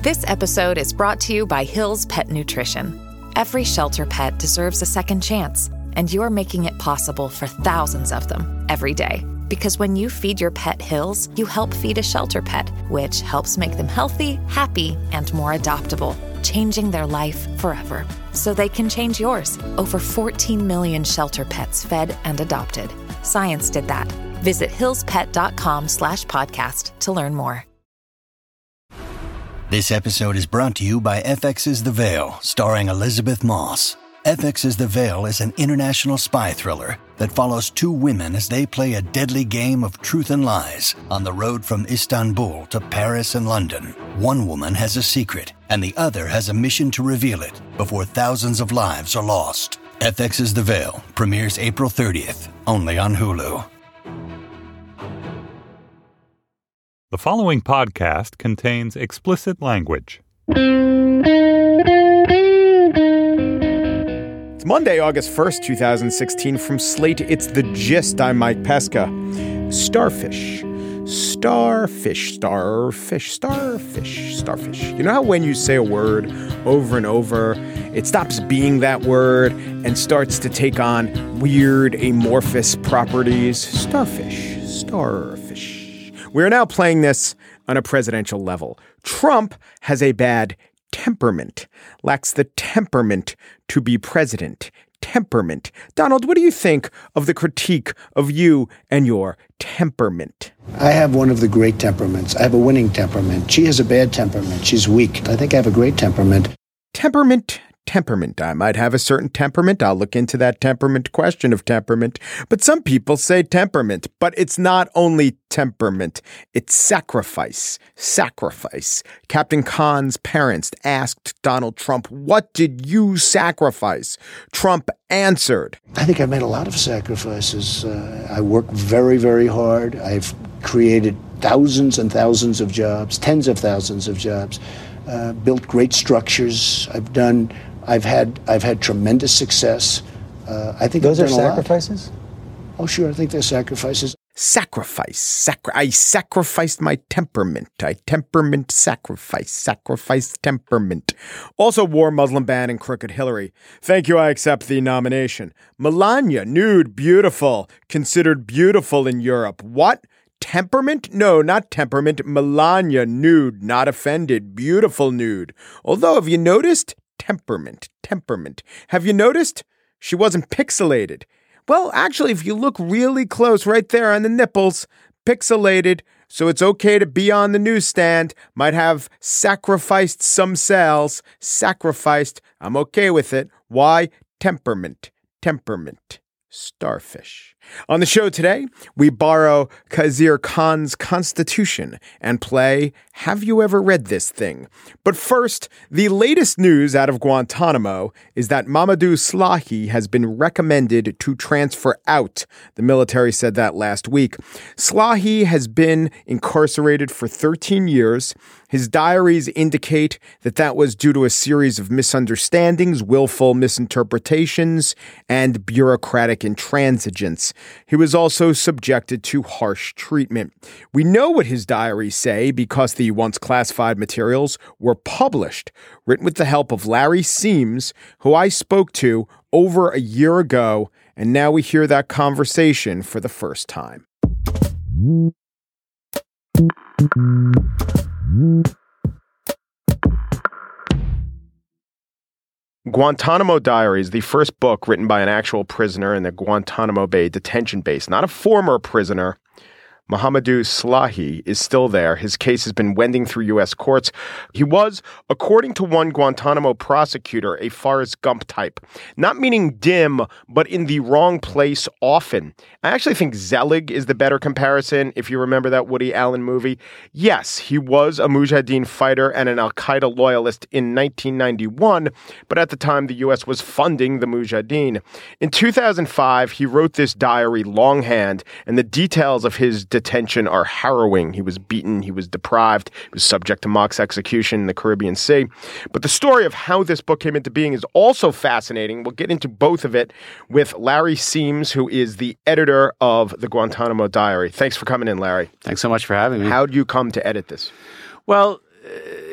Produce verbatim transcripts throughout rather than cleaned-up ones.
This episode is brought to you by Hill's Pet Nutrition. Every shelter pet deserves a second chance, and you're making it possible for thousands of them every day. Because when you feed your pet Hill's, you help feed a shelter pet, which helps make them healthy, happy, and more adoptable, changing their life forever. So they can change yours. Over fourteen million shelter pets fed and adopted. Science did that. Visit hillspet.com slash podcast to learn more. This episode is brought to you by F X's The Veil, starring Elizabeth Moss. F X's The Veil is an international spy thriller that follows two women as they play a deadly game of truth and lies on the road from Istanbul to Paris and London. One woman has a secret, and the other has a mission to reveal it before thousands of lives are lost. F X's The Veil premieres April thirtieth, only on Hulu. The following podcast contains explicit language. It's Monday, August first, twenty sixteen. From Slate, it's The Gist. I'm Mike Pesca. Starfish. Starfish. Starfish. Starfish. Starfish. You know how when you say a word over and over, it stops being that word and starts to take on weird, amorphous properties? Starfish. Starfish. We're now playing this on a presidential level. Trump has a bad temperament, lacks the temperament to be president. Temperament. Donald, what do you think of the critique of you and your temperament? I have one of the great temperaments. I have a winning temperament. She has a bad temperament. She's weak. I think I have a great temperament. Temperament. Temperament. I might have a certain temperament. I'll look into that temperament question of temperament. But some people say temperament, but it's not only temperament. It's sacrifice. Sacrifice. Captain Khan's parents asked Donald Trump, "What did you sacrifice?" Trump answered, I think I've made a lot of sacrifices. Uh, I work very, very hard. I've created thousands and thousands of jobs, tens of thousands of jobs, uh, built great structures. I've done I've had I've had tremendous success. Uh, I think those I've are done a sacrifices. lot. Oh, sure. I think they're sacrifices. Sacrifice. Sacri- I sacrificed my temperament. I temperament sacrifice. Sacrifice temperament. Also war Muslim ban and crooked Hillary. Thank you. I accept the nomination. Melania, nude, beautiful, considered beautiful in Europe. What? Temperament? No, not temperament. Melania, nude, not offended, beautiful nude. Although, have you noticed? Temperament, temperament. Have you noticed? She wasn't pixelated. Well, actually, if you look really close right there on the nipples, pixelated, so it's okay to be on the newsstand, might have sacrificed some cells, sacrificed. I'm okay with it. Why? Temperament, temperament. Starfish. On the show today, we borrow Khizr Khan's Constitution and play Have You Ever Read This Thing? But first, the latest news out of Guantanamo is that Mamadou Slahi has been recommended to transfer out. The military said that last week. Slahi has been incarcerated for thirteen years. His diaries indicate that that was due to a series of misunderstandings, willful misinterpretations, and bureaucratic intransigence. He was also subjected to harsh treatment. We know what his diaries say because the once classified materials were published, written with the help of Larry Seams, who I spoke to over a year ago, and now we hear that conversation for the first time. Guantanamo Diaries, the first book written by an actual prisoner in the Guantanamo Bay detention base, not a former prisoner. Mamadou Slahi is still there. His case has been wending through U S courts. He was, according to one Guantanamo prosecutor, a Forrest Gump type. Not meaning dim, but in the wrong place often. I actually think Zelig is the better comparison, if you remember that Woody Allen movie. Yes, he was a Mujahideen fighter and an Al-Qaeda loyalist in nineteen ninety-one, but at the time the U S was funding the Mujahideen. In two thousand five, he wrote this diary longhand, and the details of his detention are harrowing. He was beaten, he was deprived, he was subject to mock execution in the Caribbean Sea. But the story of how this book came into being is also fascinating. We'll get into both of it with Larry Seams, who is the editor of the Guantanamo Diary. Thanks for coming in, Larry. Thanks so much for having me. How did you come to edit this? Well,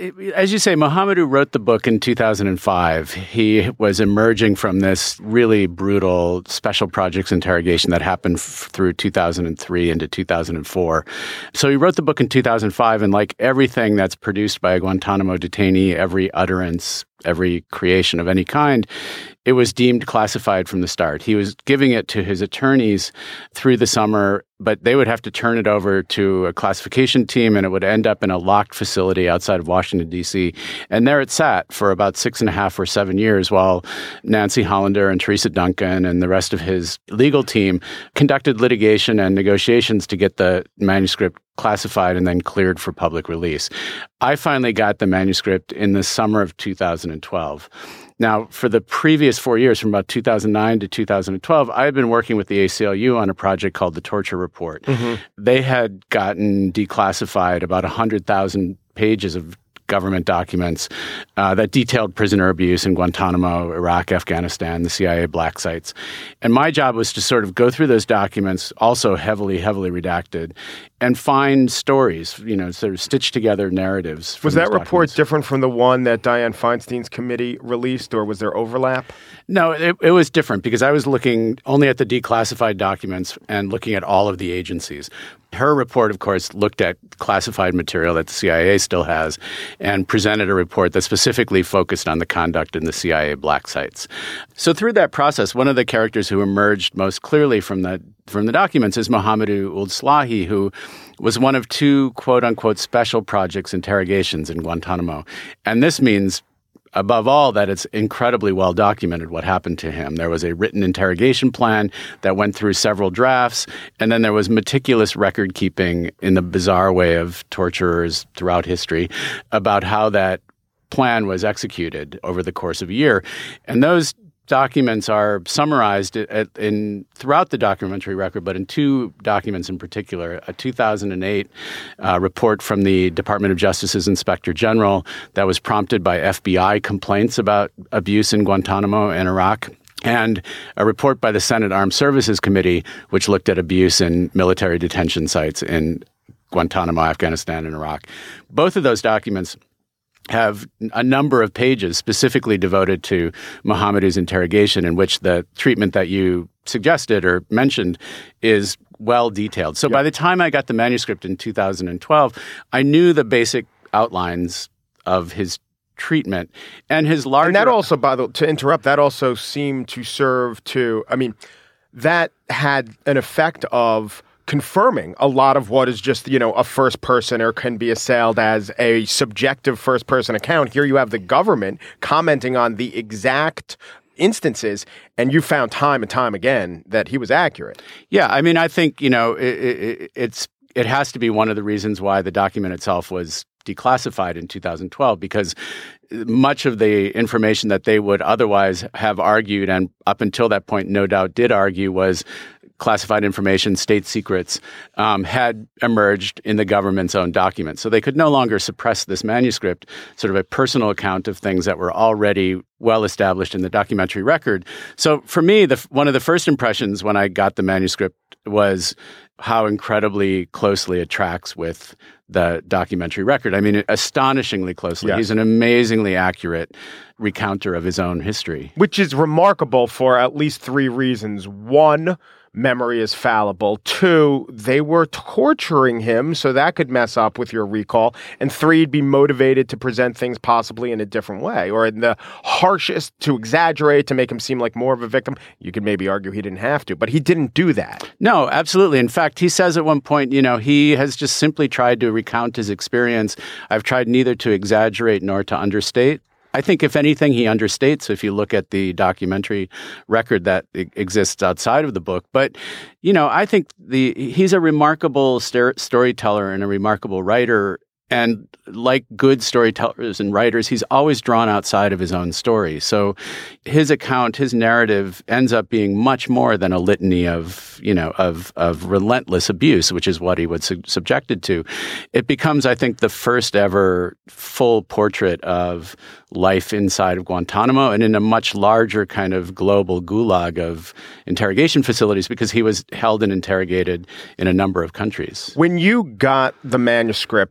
as you say, Mohamedou wrote the book in two thousand five. He was emerging from this really brutal special projects interrogation that happened f- through two thousand three into two thousand four. So he wrote the book in two thousand five, and like everything that's produced by a Guantanamo detainee, every utterance, every creation of any kind, it was deemed classified from the start. He was giving it to his attorneys through the summer, but they would have to turn it over to a classification team, and it would end up in a locked facility outside of Washington, D C. And there it sat for about six and a half or seven years while Nancy Hollander and Teresa Duncan and the rest of his legal team conducted litigation and negotiations to get the manuscript classified and then cleared for public release. I finally got the manuscript in the summer of two thousand twelve. Now, for the previous four years, from about two thousand nine to two thousand twelve, I had been working with the A C L U on a project called the Torture Report. Mm-hmm. They had gotten declassified about one hundred thousand pages of government documents uh, that detailed prisoner abuse in Guantanamo, Iraq, Afghanistan, the C I A black sites. And my job was to sort of go through those documents, also heavily, heavily redacted, and find stories, you know, sort of stitch together narratives. Was that report different from the one that Dianne Feinstein's committee released, or was there overlap? No, it, it was different because I was looking only at the declassified documents and looking at all of the agencies. Her report, of course, looked at classified material that the C I A still has and presented a report that specifically focused on the conduct in the C I A black sites. So through that process, one of the characters who emerged most clearly from the from the documents is Mohamedou Ould Slahi, who was one of two quote-unquote special projects interrogations in Guantanamo. And this means, above all, that it's incredibly well documented what happened to him. There was a written interrogation plan that went through several drafts, and then there was meticulous record keeping in the bizarre way of torturers throughout history about how that plan was executed over the course of a year. And those documents are summarized at, in throughout the documentary record, but in two documents in particular: a two thousand eight uh, report from the Department of Justice's Inspector General that was prompted by F B I complaints about abuse in Guantanamo and Iraq, and a report by the Senate Armed Services Committee, which looked at abuse in military detention sites in Guantanamo, Afghanistan, and Iraq. Both of those documents have a number of pages specifically devoted to Mohamedou's interrogation, in which the treatment that you suggested or mentioned is well detailed. So yep. By the time I got the manuscript in two thousand twelve, I knew the basic outlines of his treatment and his larger... And that also, by the to interrupt, that also seemed to serve to, I mean, that had an effect of confirming a lot of what is just, you know, a first person or can be assailed as a subjective first person account. Here you have the government commenting on the exact instances, and you found time and time again that he was accurate. Yeah, I mean, I think, you know, it, it, it's it has to be one of the reasons why the document itself was declassified in two thousand twelve, because much of the information that they would otherwise have argued, and up until that point no doubt did argue, was classified information, state secrets, um, had emerged in the government's own documents. So they could no longer suppress this manuscript, sort of a personal account of things that were already well established in the documentary record. So for me, the, one of the first impressions when I got the manuscript was how incredibly closely it tracks with the documentary record. I mean, astonishingly closely. Yes. He's an amazingly accurate recounter of his own history. Which is remarkable for at least three reasons. One, memory is fallible. Two, they were torturing him, so that could mess up with your recall. And three, he'd be motivated to present things possibly in a different way, or in the harshest, to exaggerate, to make him seem like more of a victim. You could maybe argue he didn't have to, but he didn't do that. No, absolutely. In fact, he says at one point, you know, he has just simply tried to recount his experience. I've tried neither to exaggerate nor to understate. I think, if anything, he understates if you look at the documentary record that exists outside of the book. But, you know, I think the he's a remarkable st- storyteller and a remarkable writer. And like good storytellers and writers, he's always drawn outside of his own story. So his account, his narrative ends up being much more than a litany of, you know, of of relentless abuse, which is what he was su- subjected to. It becomes, I think, the first ever full portrait of life inside of Guantanamo and in a much larger kind of global gulag of interrogation facilities, because he was held and interrogated in a number of countries. When you got the manuscript, did you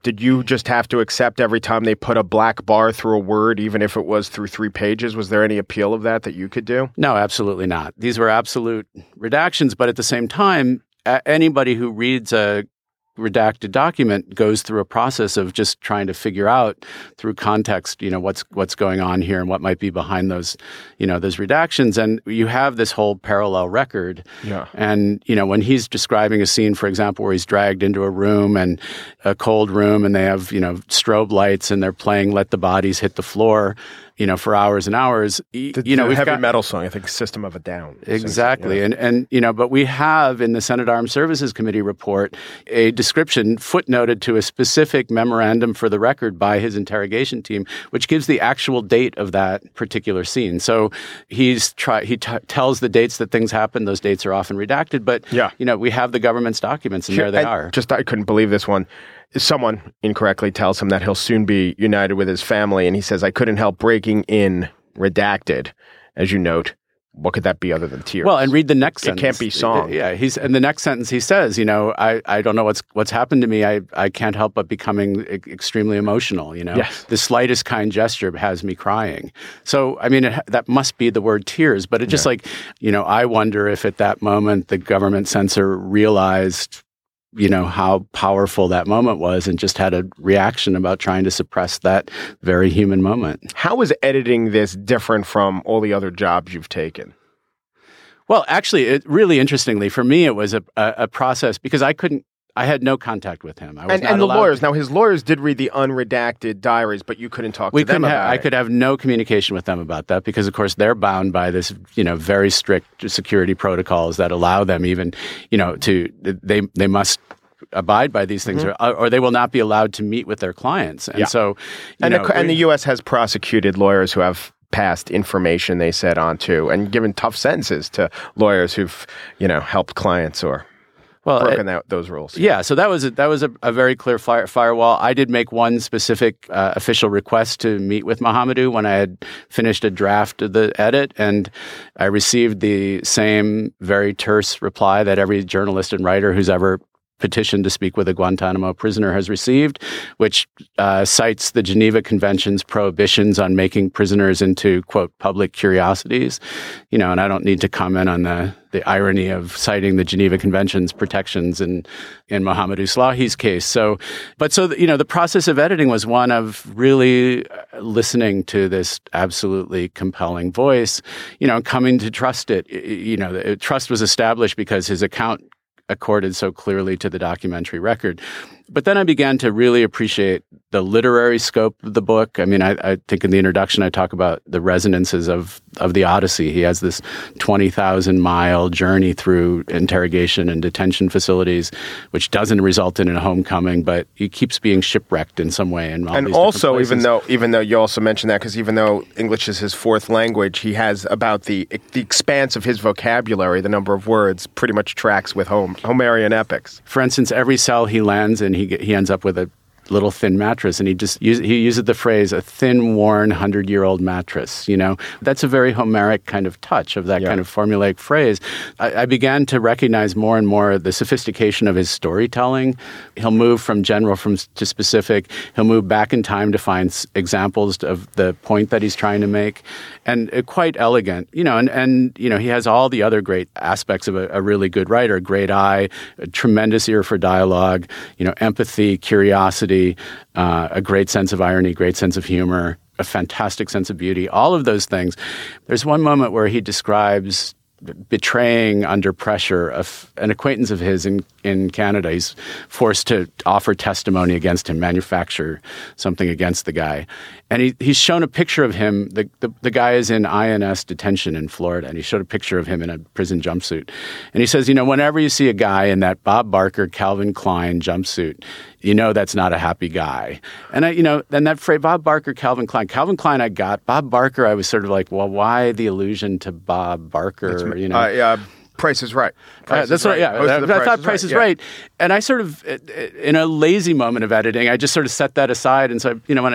just have to accept every time they put a black bar through a word, even if it was through three pages? Was there any appeal of that that you could do? No, absolutely not. These were absolute redactions, but at the same time, anybody who reads a redacted document goes through a process of just trying to figure out through context, you know, what's what's going on here and what might be behind those, you know, those redactions. And you have this whole parallel record. Yeah. And, you know, when he's describing a scene, for example, where he's dragged into a room and a cold room and they have, you know, strobe lights and they're playing Let the Bodies Hit the Floor, you know, for hours and hours. The, you know, the we've heavy got, metal song, I think System of a Down. Exactly. Yeah. And, and, you know, but we have in the Senate Armed Services Committee report a description footnoted to a specific memorandum for the record by his interrogation team, which gives the actual date of that particular scene. So he's try, he t- tells the dates that things happen. Those dates are often redacted, but, yeah. you know, we have the government's documents and Sure. there they I are. Just, I couldn't believe this one. Someone incorrectly tells him that he'll soon be united with his family, and he says, I couldn't help breaking in redacted. As you note, what could that be other than tears? Well, and read the next it sentence. It can't be song. Yeah, he's and the next sentence he says, you know, I, I don't know what's what's happened to me. I, I can't help but becoming e- extremely emotional, you know. Yes. The slightest kind gesture has me crying. So, I mean, it, that must be the word tears, but it just yeah. like, you know, I wonder if at that moment the government censor realized, you know, how powerful that moment was and just had a reaction about trying to suppress that very human moment. How is editing this different from all the other jobs you've taken? Well, actually, it really interestingly, for me, it was a, a, a process because I couldn't, I had no contact with him. I was and not and the lawyers, to, now his lawyers did read the unredacted diaries, but you couldn't talk we to them couldn't about ha- it. I could have no communication with them about that because, of course, they're bound by this, you know, very strict security protocols that allow them even, you know, to, they they must abide by these things, mm-hmm. or, or they will not be allowed to meet with their clients. And yeah. so, you and, know, the, and the U S has prosecuted lawyers who have passed information they said on to and given tough sentences to lawyers who've, you know, helped clients or well, broken it, that, those rules. Yeah, so that was a, that was a, a very clear fire, firewall. I did make one specific uh, official request to meet with Mahamadou when I had finished a draft of the edit, and I received the same very terse reply that every journalist and writer who's ever petition to speak with a Guantanamo prisoner has received, which uh, cites the Geneva Convention's prohibitions on making prisoners into, quote, public curiosities. You know, and I don't need to comment on the the irony of citing the Geneva Convention's protections in, in Mahamadou Slahi's case. So, but so, you know, the process of editing was one of really listening to this absolutely compelling voice, you know, coming to trust it. You know, trust was established because his account accorded so clearly to the documentary record. But then I began to really appreciate the literary scope of the book. I mean, I, I think in the introduction, I talk about the resonances of, of the Odyssey. He has this twenty thousand mile journey through interrogation and detention facilities, which doesn't result in a homecoming, but he keeps being shipwrecked in some way. In all and these also, places. even though even though you also mentioned that, because even though English is his fourth language, he has about the the expanse of his vocabulary, the number of words, pretty much tracks with Hom- Homerian epics. For instance, every cell he lands in, he he ends up with a little thin mattress, and he just use, he uses the phrase a thin, worn, hundred-year-old mattress. You know, that's a very Homeric kind of touch of that yeah. kind of formulaic phrase. I, I began to recognize more and more the sophistication of his storytelling. He'll move from general from to specific. He'll move back in time to find s- examples of the point that he's trying to make, and uh, quite elegant. You know, and and you know he has all the other great aspects of a, a really good writer: great eye, a tremendous ear for dialogue. You know, empathy, curiosity. Uh, a great sense of irony, great sense of humor, a fantastic sense of beauty, all of those things. There's one moment where he describes betraying under pressure of an acquaintance of his in, in Canada. He's forced to offer testimony against him, manufacture something against the guy. And he, he's shown a picture of him. The, the, the guy is in I N S detention in Florida, and he showed a picture of him in a prison jumpsuit. And he says, you know, whenever you see a guy in that Bob Barker, Calvin Klein jumpsuit, you know that's not a happy guy. And, I, you know, then that phrase, Bob Barker, Calvin Klein. Calvin Klein I got. Bob Barker, I was sort of like, well, why the allusion to Bob Barker, That's, you know? Uh, yeah. Price is Right. Price uh, that's is what, right. yeah. I, I thought Price is right. right. And I sort of, in a lazy moment of editing, I just sort of set that aside. And so, you know, when I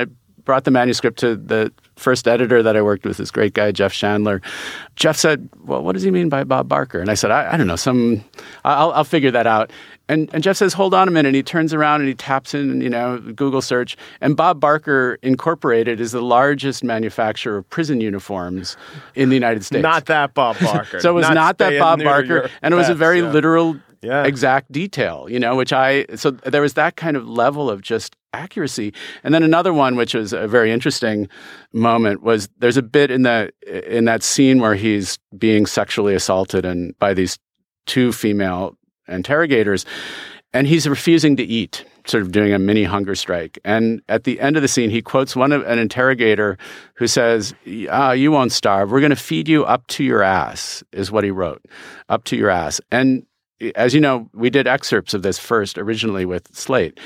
brought the manuscript to the first editor that I worked with, this great guy, Jeff Chandler. Jeff said, well, what does he mean by Bob Barker? And I said, I, I don't know, some, I'll, I'll figure that out. And, and Jeff says, hold on a minute. And he turns around and he taps in, you know, Google search. And Bob Barker Incorporated is the largest manufacturer of prison uniforms in the United States. Not that Bob Barker. So it was not, not that Bob Barker. And it was pets, a very yeah. literal, yeah. exact detail, you know, which I, so there was that kind of level of just accuracy. And then another one, which was a very interesting moment, was there's a bit in the in that scene where he's being sexually assaulted and by these two female interrogators, and he's refusing to eat, sort of doing a mini hunger strike. And at the end of the scene, he quotes one of an interrogator who says, ah, you won't starve. We're going to feed you up to your ass, is what he wrote, up to your ass. And as you know, we did excerpts of this first originally with Slate.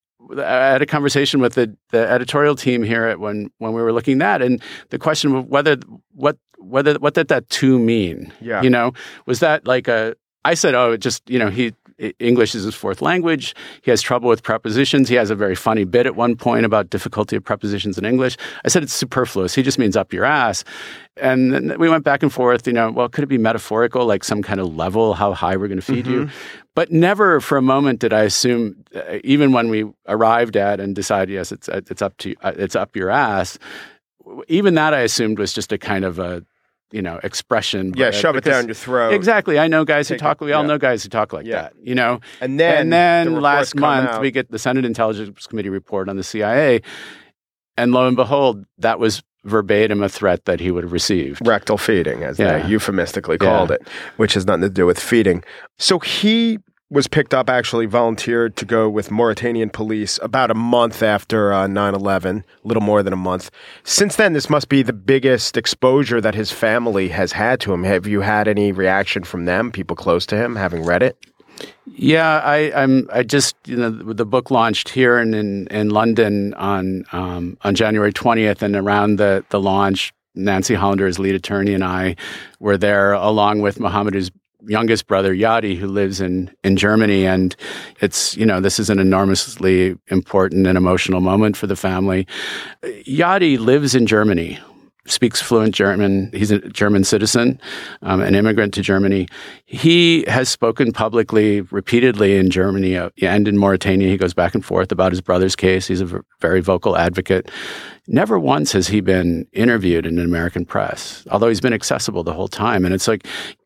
I had a conversation with the, the editorial team here at when when we were looking at that, and the question of whether what whether what did that to mean? Yeah. You know, was that like a I said, oh, it just, you know, he English is his fourth language. He has trouble with prepositions. He has a very funny bit at one point about difficulty of prepositions in English. I said it's superfluous. He just means up your ass. And then we went back and forth, you know, well, could it be metaphorical, like some kind of level, how high we're going to feed mm-hmm. you? But never for a moment did I assume, uh, even when we arrived at and decided, yes, it's it's up to uh, it's up your ass, even that I assumed was just a kind of a, you know, expression. Yeah, shove it down your throat. Exactly. I know guys who Take talk, it, we all yeah. know guys who talk like Yeah. that, you know. And then, and then the last come month, out. we get the Senate Intelligence Committee report on the C I A, and lo and behold, that was verbatim a threat that he would have received. Rectal feeding, as Yeah. they euphemistically Yeah. called it, which has nothing to do with feeding. So he was picked up, actually volunteered to go with Mauritanian police about a month after uh, nine eleven, a little more than a month. Since then, this must be the biggest exposure that his family has had to him. Have you had any reaction from them, people close to him, having read it? Yeah, I, I'm. I just, you know, the book launched here in in, in London on um, on January twentieth, and around the the launch, Nancy Hollander, his lead attorney, and I were there along with Mohamedu's youngest brother, Yadi, who lives in, in Germany. And it's, you know, this is an enormously important and emotional moment for the family. Yadi lives in Germany, speaks fluent German. He's a German citizen, um, an immigrant to Germany. He has spoken publicly, repeatedly in Germany uh, and in Mauritania. He goes back and forth about his brother's case. He's a v- very vocal advocate. Never once has he been interviewed in an American press, although he's been accessible the whole time. And it's like,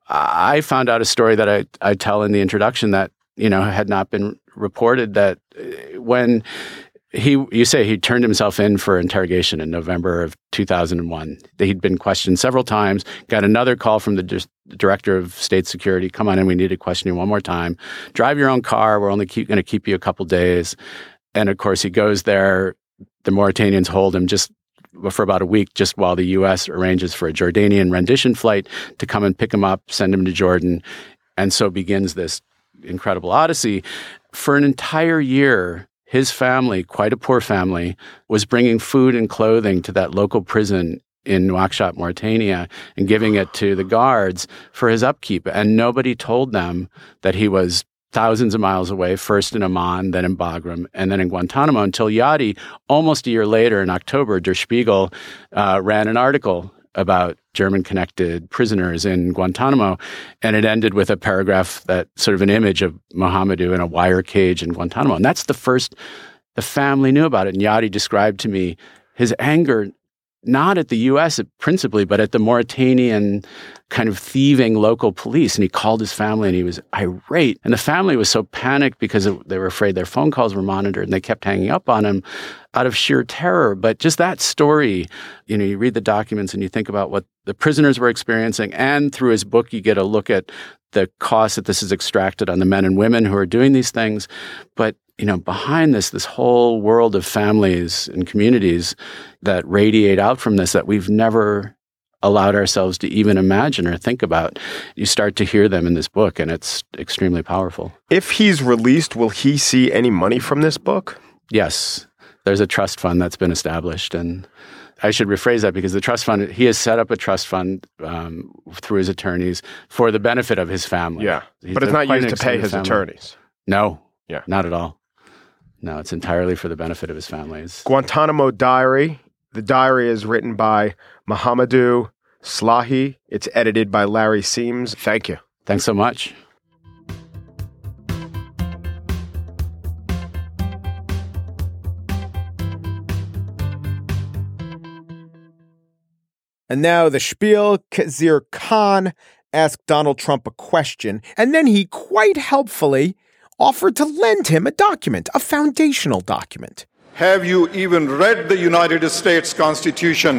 I found out a story that I, I tell in the introduction that, you know, had not been reported, that when he, you say he turned himself in for interrogation in November of two thousand one. He'd been questioned several times, got another call from the di- director of state security, come on in, we need to question you one more time. Drive your own car, we're only keep, going to keep you a couple days. And of course, he goes there. The Mauritanians hold him just for about a week, just while the U S arranges for a Jordanian rendition flight to come and pick him up, send him to Jordan. And so begins this incredible odyssey. For an entire year, his family, quite a poor family, was bringing food and clothing to that local prison in Nouakchott, Mauritania, and giving it to the guards for his upkeep. And nobody told them that he was thousands of miles away, first in Amman, then in Bagram, and then in Guantanamo, until Yadi, almost a year later in October, Der Spiegel uh, ran an article about German-connected prisoners in Guantanamo, and it ended with a paragraph that sort of an image of Mohamedu in a wire cage in Guantanamo. And that's the first the family knew about it. And Yadi described to me his anger, not at the U S principally, but at the Mauritanian kind of thieving local police. And he called his family and he was irate. And the family was so panicked because they were afraid their phone calls were monitored, and they kept hanging up on him out of sheer terror. But just that story, you know, you read the documents and you think about what the prisoners were experiencing, and through his book, you get a look at the cost that this is extracted on the men and women who are doing these things. But you know, behind this, this whole world of families and communities that radiate out from this that we've never allowed ourselves to even imagine or think about. You start to hear them in this book, and it's extremely powerful. If he's released, will he see any money from this book? Yes. There's a trust fund that's been established, and I should rephrase that because the trust fund, he has set up a trust fund um, through his attorneys for the benefit of his family. Yeah, He's but it's not quite used an to pay extended his family. attorneys. No, Yeah. not at all. No, it's entirely for the benefit of his families. Guantanamo Diary The diary is written by Mohamedou Slahi. It's edited by Larry Seams. Thank you. Thanks so much. And now the spiel. Khizr Khan asked Donald Trump a question, and then he quite helpfully offered to lend him a document, a foundational document. Have you even read the United States Constitution?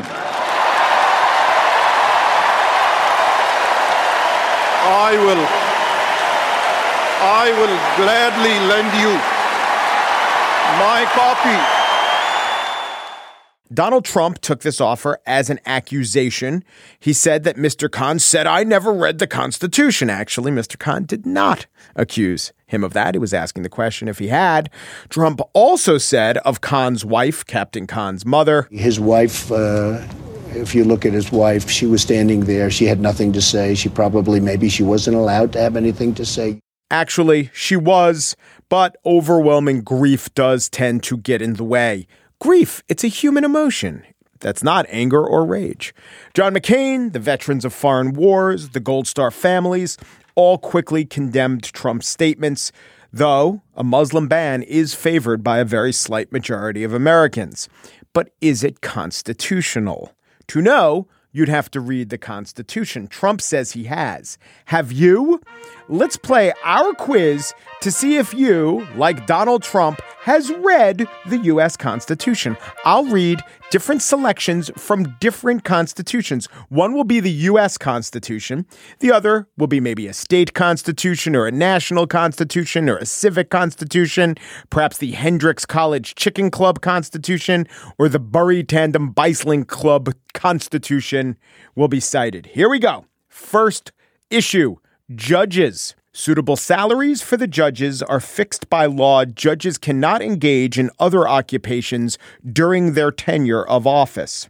I will, I will gladly lend you my copy. Donald Trump took this offer as an accusation. He said that Mister Khan said, I never read the Constitution. Actually, Mister Khan did not accuse him of that. He was asking the question if he had. Trump also said of Khan's wife, Captain Khan's mother. His wife, uh, if you look at his wife, she was standing there. She had nothing to say. She probably, maybe she wasn't allowed to have anything to say. Actually, she was, but overwhelming grief does tend to get in the way. Grief, it's a human emotion. That's not anger or rage. John McCain, the veterans of foreign wars, the Gold Star families, all quickly condemned Trump's statements, though a Muslim ban is favored by a very slight majority of Americans. But is it constitutional? To know, you'd have to read the Constitution. Trump says he has. Have you? Let's play our quiz to see if you, like Donald Trump, has read the U S Constitution. I'll read different selections from different constitutions. One will be the U S Constitution. The other will be maybe a state constitution or a national constitution or a civic constitution, perhaps the Hendricks College Chicken Club Constitution or the Bury Tandem Bicycling Club Constitution will be cited. Here we go. First issue, judges. Suitable salaries for the judges are fixed by law. Judges cannot engage in other occupations during their tenure of office.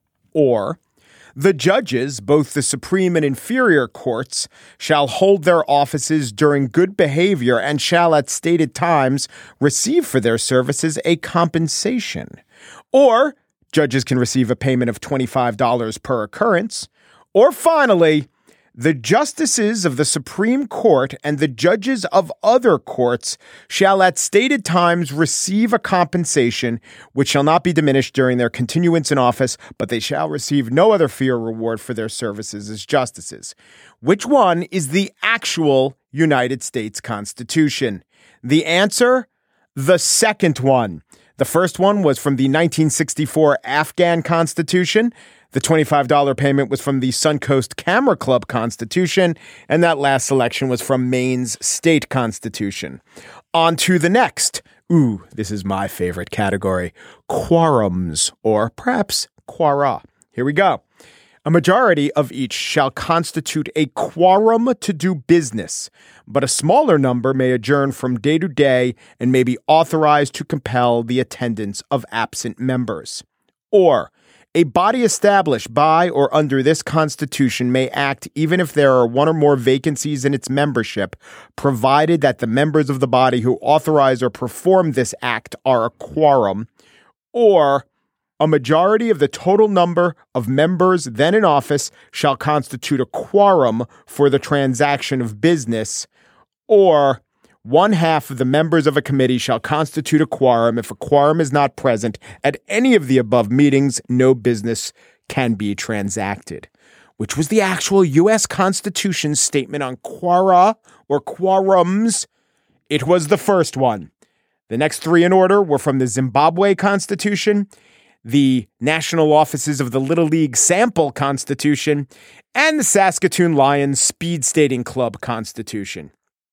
Or, the judges, both the Supreme and inferior courts, shall hold their offices during good behavior and shall at stated times receive for their services a compensation. Or, judges can receive a payment of twenty-five dollars per occurrence. Or finally, the justices of the Supreme Court and the judges of other courts shall at stated times receive a compensation which shall not be diminished during their continuance in office, but they shall receive no other fee or reward for their services as justices. Which one is the actual United States Constitution? The answer? The second one. The first one was from the nineteen sixty-four Afghan Constitution. The twenty-five dollars payment was from the Suncoast Camera Club Constitution, and that last selection was from Maine's state constitution. On to the next. Ooh, this is my favorite category. Quorums, or perhaps quora. Here we go. A majority of each shall constitute a quorum to do business, but a smaller number may adjourn from day to day and may be authorized to compel the attendance of absent members. Or, a body established by or under this Constitution may act even if there are one or more vacancies in its membership, provided that the members of the body who authorize or perform this act are a quorum. Or, a majority of the total number of members then in office shall constitute a quorum for the transaction of business. Or, one half of the members of a committee shall constitute a quorum. If a quorum is not present at any of the above meetings, no business can be transacted. Which was the actual U S Constitution's statement on quora or quorums? It was the first one. The next three in order were from the Zimbabwe Constitution, the National Offices of the Little League Sample Constitution, and the Saskatoon Lions Speed Skating Club Constitution.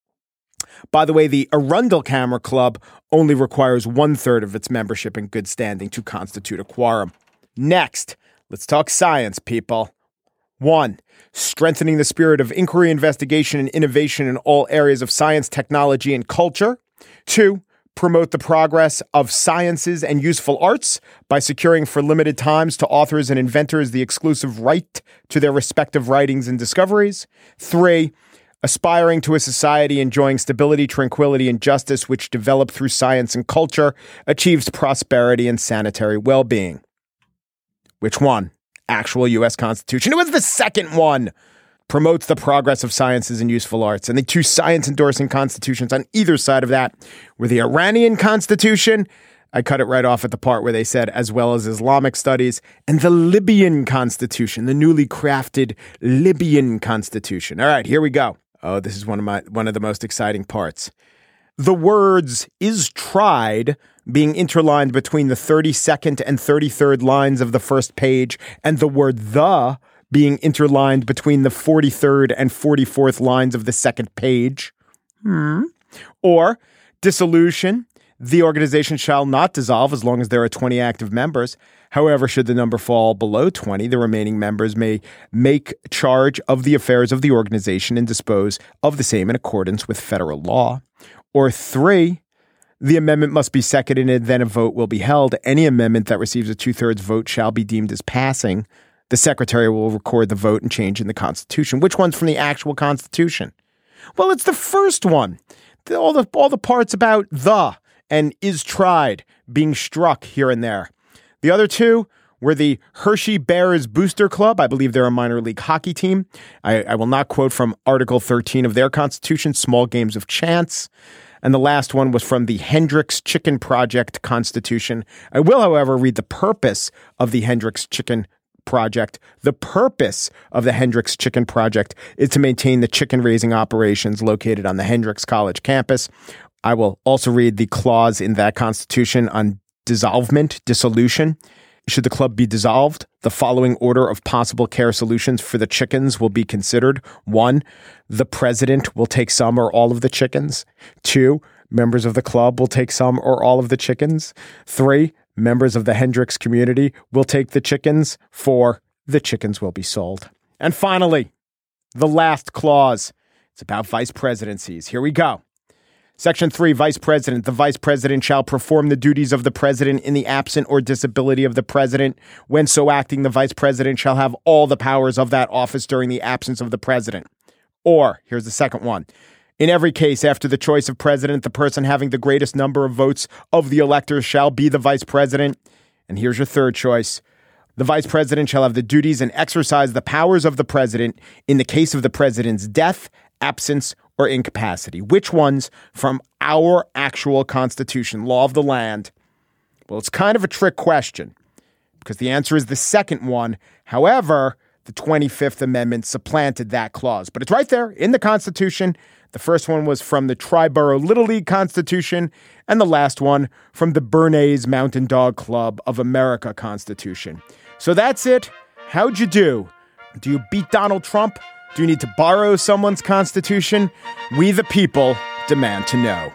By the way, the Arundel Camera Club only requires one-third of its membership in good standing to constitute a quorum. Next, let's talk science, people. One, strengthening the spirit of inquiry, investigation, and innovation in all areas of science, technology, and culture. Two, promote the progress of sciences and useful arts by securing for limited times to authors and inventors the exclusive right to their respective writings and discoveries. Three, aspiring to a society enjoying stability, tranquility, and justice which develop through science and culture, achieves prosperity and sanitary well-being. Which one? Actual U S Constitution. It was the second one. Promotes the progress of sciences and useful arts. And the two science-endorsing constitutions on either side of that were the Iranian Constitution. I cut it right off at the part where they said, as well as Islamic studies, and the Libyan Constitution, the newly crafted Libyan Constitution. All right, here we go. Oh, this is one of my one of the most exciting parts. The words "is tried" being interlined between the thirty-second and thirty-third lines of the first page, and the word "the" being interlined between the forty-third and forty-fourth lines of the second page. Hmm. Or dissolution. The organization shall not dissolve as long as there are twenty active members. However, should the number fall below twenty, the remaining members may make charge of the affairs of the organization and dispose of the same in accordance with federal law. Or three, the amendment must be seconded, then a vote will be held. Any amendment that receives a two-thirds vote shall be deemed as passing. The secretary will record the vote and change in the Constitution. Which one's from the actual Constitution? Well, it's the first one. The, all the all the parts about the and is tried being struck here and there. The other two were the Hershey Bears Booster Club. I believe they're a minor league hockey team. I, I will not quote from Article thirteen of their Constitution, small games of chance. And the last one was from the Hendricks Chicken Project Constitution. I will, however, read the purpose of the Hendricks Chicken Project. The purpose of the Hendricks Chicken Project is to maintain the chicken raising operations located on the Hendricks College campus. I will also read the clause in that Constitution on dissolvement, dissolution. Should the club be dissolved, the following order of possible care solutions for the chickens will be considered. One, the president will take some or all of the chickens. Two, members of the club will take some or all of the chickens. Three, members of the Hendricks community will take the chickens. Four, the chickens will be sold. And finally, the last clause. It's about vice presidencies. Here we go. Section three, Vice President. The Vice President shall perform the duties of the President in the absence or disability of the President. When so acting, the Vice President shall have all the powers of that office during the absence of the President. Or, here's the second one. In every case, after the choice of President, the person having the greatest number of votes of the electors shall be the Vice President. And here's your third choice. The Vice President shall have the duties and exercise the powers of the President in the case of the President's death, absence, or incapacity. Which ones from our actual Constitution, law of the land? Well, it's kind of a trick question because the answer is the second one. However, the twenty-fifth Amendment supplanted that clause, but it's right there in the Constitution. The first one was from the Triborough Little League Constitution, and the last one from the Bernays Mountain Dog Club of America Constitution. So that's it. How'd you do? Do you beat Donald Trump? Do you need to borrow someone's Constitution? We the people demand to know.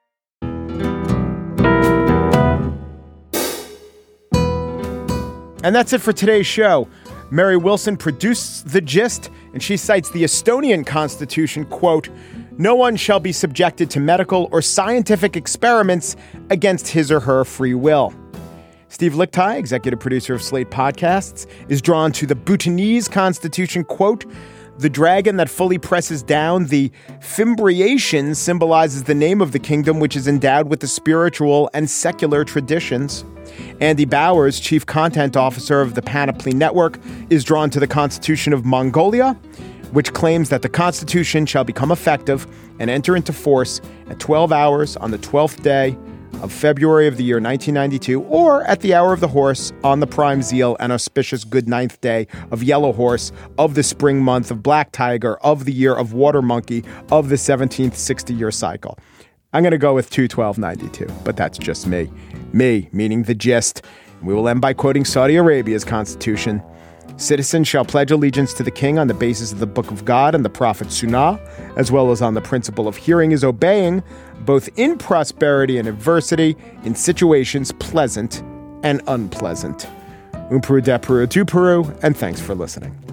And that's it for today's show. Mary Wilson produced The Gist, and she cites the Estonian Constitution, quote, "No one shall be subjected to medical or scientific experiments against his or her free will." Steve Lickteig, executive producer of Slate Podcasts, is drawn to the Bhutanese Constitution, quote, "The dragon that fully presses down the fimbriation symbolizes the name of the kingdom, which is endowed with the spiritual and secular traditions." Andy Bowers, chief content officer of the Panoply Network, is drawn to the Constitution of Mongolia, which claims that the Constitution shall become effective and enter into force at twelve hours on the twelfth day of February of the year nineteen ninety-two, or at the hour of the horse on the prime zeal and auspicious good ninth day of yellow horse of the spring month of black tiger of the year of water monkey of the seventeenth sixty-year cycle. I'm going to go with two twelve ninety-two, but that's just me. Me, meaning The Gist. We will end by quoting Saudi Arabia's constitution. Citizens shall pledge allegiance to the king on the basis of the Book of God and the Prophet Sunnah, as well as on the principle of hearing is obeying, both in prosperity and adversity, in situations pleasant and unpleasant. Un Peru de Peru, du Peru, and thanks for listening.